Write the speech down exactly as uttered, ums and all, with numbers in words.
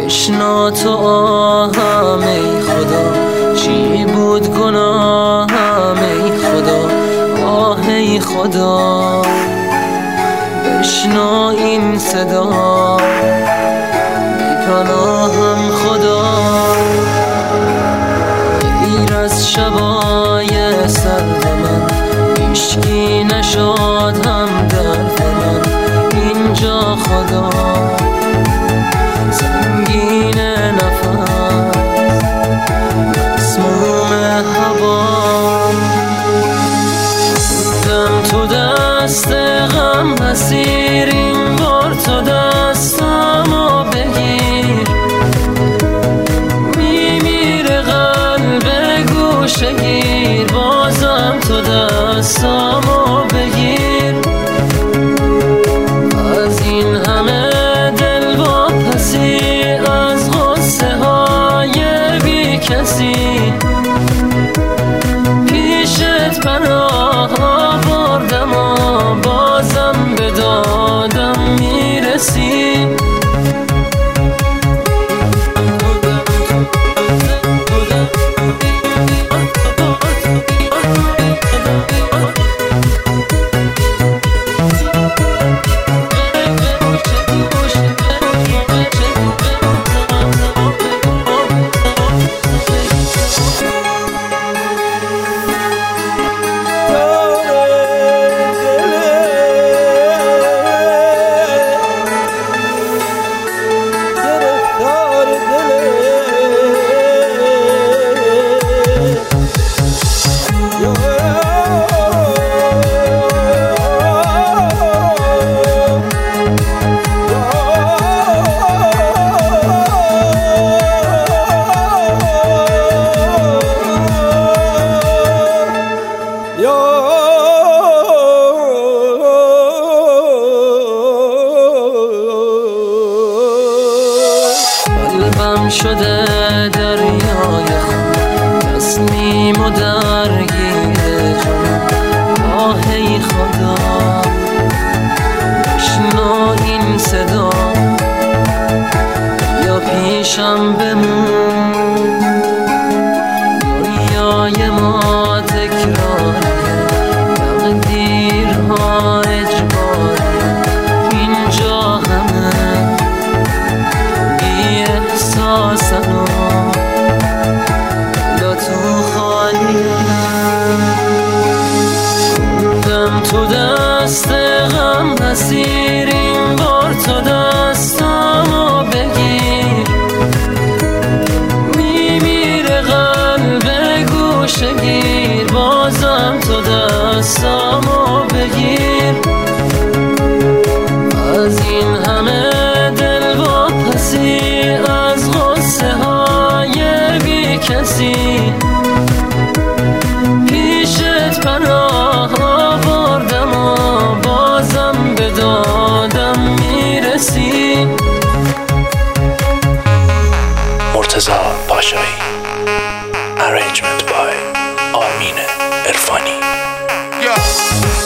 بشنا تو آهم ای خدا، چی بود گناهم ای خدا، آه ای خدا بشنا این صدا، بی پناهم خدا. غیر از شبای سرد من هیچکی نشاد هم درد من اینجا خدا، سنگین نفس مسموم هوا، دم تو دست غم اسیر، این بار تو دستمو بگیر، میمیره قلب گوشه گیر، بازم تو دستمو بگیر. از این همه دل واپسی، از غصه های بی کسی، پیشت پناه آوردم و بازم به دادم میرسی. قلبم شده دریای خون، تسلیم و درگیر جون، آه ای خدا بشنو این صدا، یا پیشم بمون، دنیای ما تکراریه، تقدیرها اجباریه، اینجا همه بی احساسن و دلا تو خالیه. موندم تو دست غم اسیر، این بار تو دستمو بگیر، میمیره قلب گوشه گیر، بازم تو دستمو بگیر. از این همه دل واپسی، از غصه های بی کسی، پیشت پناه آوردم و بازم به دادم میرسی. مرتضی پاشایی، Arrangement by آرمین عرفانی.